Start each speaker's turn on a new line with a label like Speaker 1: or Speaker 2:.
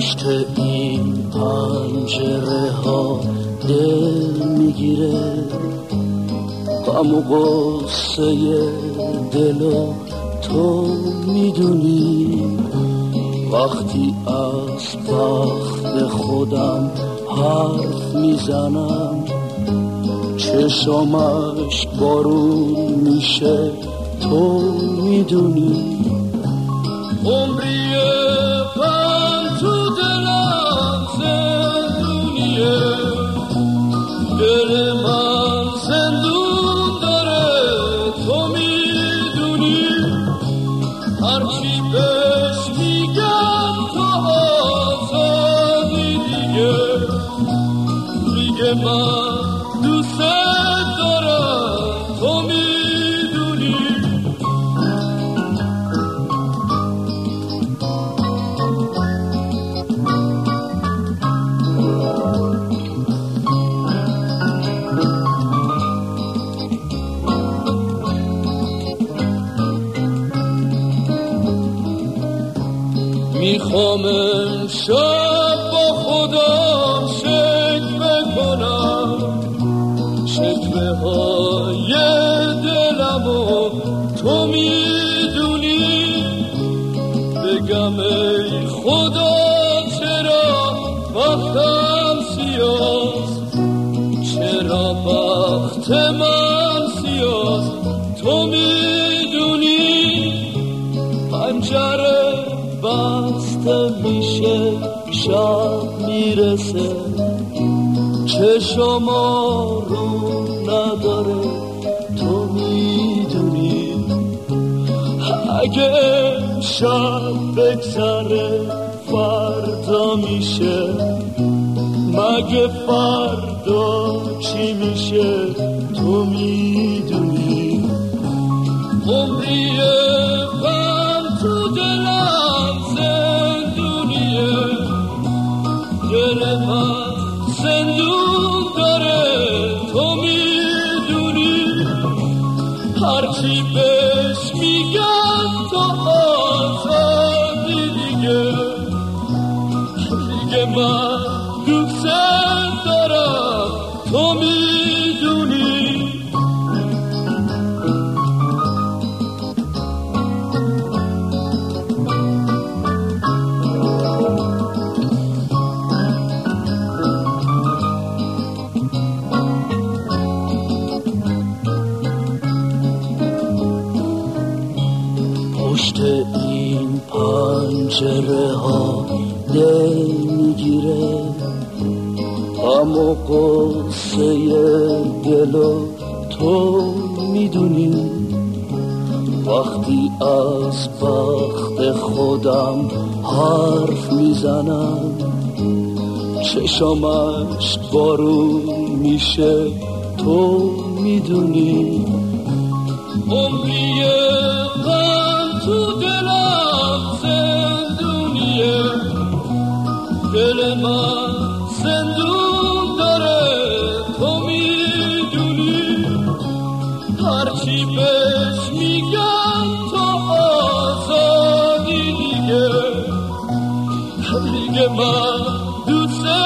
Speaker 1: پشت این پنجره ها دل میگیره، غم و غصه دلو تو میدونی. وقتی از بخت خودم حرف میزنم، چشمش بارون میشه تو میدونی. عمریه من تو دلم زندونیه، دل من زندون داره تو میدونی. هرچی بهش میگم تو آزادی دیگه، میگه من دوست دارم تو میدونی. میخوام امشب با خودم شکوه کنم، شکوه های دلمو تو میدونی. بگم ای خدا چرا بختم سیاست، چرا بخت من سیاست تو میدونی. پنجره بسته میشه شب میرسه، چشم رو نداره تو میدونی. اگه شب بگذره فردا میشه، مگه فردا چی میشه تو میدونی. عمریه من تو دلم زندونیه، دل من زندون داره تو میدونی. هرچی بهش میگم تو آزادی دیگه، دیگه من دوست دارم تو میدونی. پشت این پنجره ها دل میگیره، غم و غصه دلو تو میدونی. وقتی از بخت خودم حرف میزنم، چشمش بارون میشه تو میدونی. عمریه من تو دلم زندونیه، دل من زندون داره تو میدونی. هرچی بهش میگم تو آزادی دیگه، دیگه من دوست